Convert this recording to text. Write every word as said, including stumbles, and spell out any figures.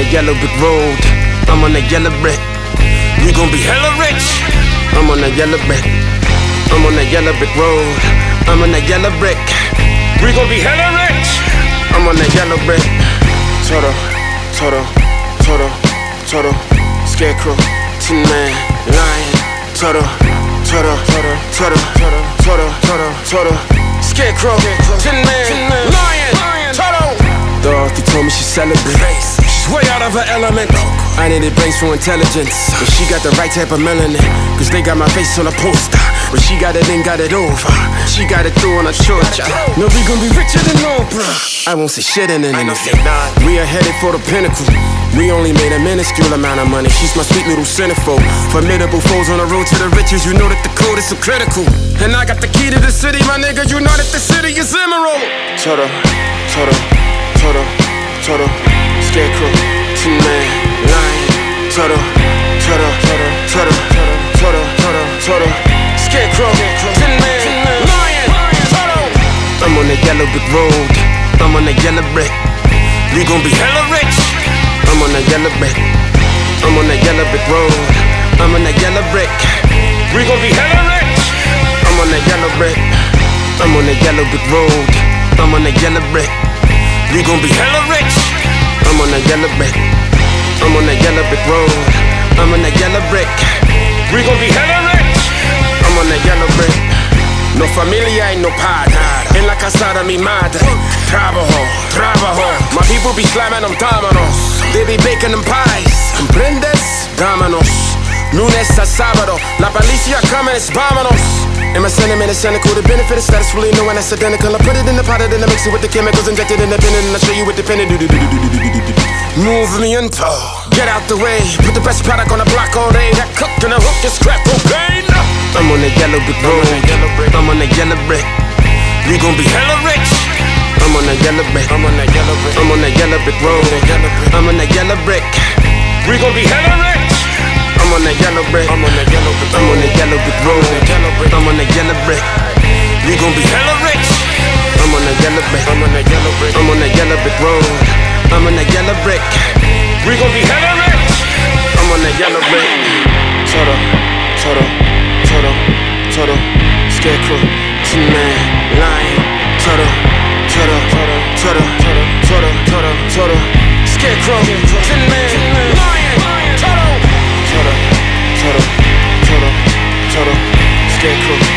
the yellow brick road. I'm on the yellow brick. We gon' be hella rich. I'm on the yellow brick. I'm on the yellow brick road. I'm on the yellow brick. We gon' be hella rich. I'm on the yellow brick. Toto, Toto, Toto, Toto, Scarecrow, Tin Man, Lion, Toto, Toto, Toto, Toto, Toto, Toto, Toto, Scarecrow, Tin Man, Lion, Toto. Dorothy told me she celebrates. She's way out of her element. I needed brains for intelligence, but she got the right type of melanin. Cause they got my face on a poster, but she got it and got it over. She got it through on a short job. No, we gon' be richer than Oprah. I won't say shit in anything. We are headed for the pinnacle. We only made a minuscule amount of money. She's my sweet little centerfold. Formidable foes on the road to the riches. You know that the code is so critical. And I got the key to the city, my nigga. You know that the city is emerald. Toto, Toto, Toto, Toto, Scarecrow, Tin Man, Lion, Toto, Toto, Toto, Toto, Toto, Toto, Toto, Scarecrow, Tin Man, Lion, Toto. I'm on the yellow brick road. I'm on the yellow brick. We gon' be hella rich. I'm on the yellow brick. I'm on the yellow brick road. I'm on the yellow brick. We gon' be hella rich. I'm on the yellow brick. I'm on the yellow brick road. I'm on the yellow brick. We gon' be hella rich. I'm on the yellow brick. I'm on the yellow brick road. I'm on the yellow brick. We gon' be hella rich. I'm on the yellow brick. No familia y no padre. En la casa de mi madre. Trabajo, trabajo. My people be slamming them dominoes. They be baking them pies. ¿Comprendes? Dámanos. Lunes a sábado. La policía comes, vámonos. And my sentiment is cynical. The benefit is status really no one that's identical. I put it in the pot and then I mix it with the chemicals injected in the pen and I show you with the pen. Movimiento. Get out the way. Put the best product on the block all day. That cooked and I hook is crack cocaine. I'm on the yellow brick road. I'm on the yellow brick. We gon' be hella rich. I'm on the yellow brick. I'm on the yellow brick. I'm on the yellow brick road. I'm on the yellow brick. We gon' be hella rich. I'm on the yellow brick. I'm on the yellow brick. I'm on the yellow brick road. I'm on the yellow brick. We gon' be hella rich. I'm on the yellow brick. I'm on the yellow brick. I'm on the yellow brick road. I'm on the yellow brick. We gon' be hella rich. I'm on the yellow brick. Toto, Toto, Toto, Toto, Scarecrow, Tin Man, Lion, Toto, Toto, Toto, Toto, Toto, Toto, Toto, Scarecrow, Tin Man, Lion, Toto, Toto, Toto, Toto, Toto, Scarecrow.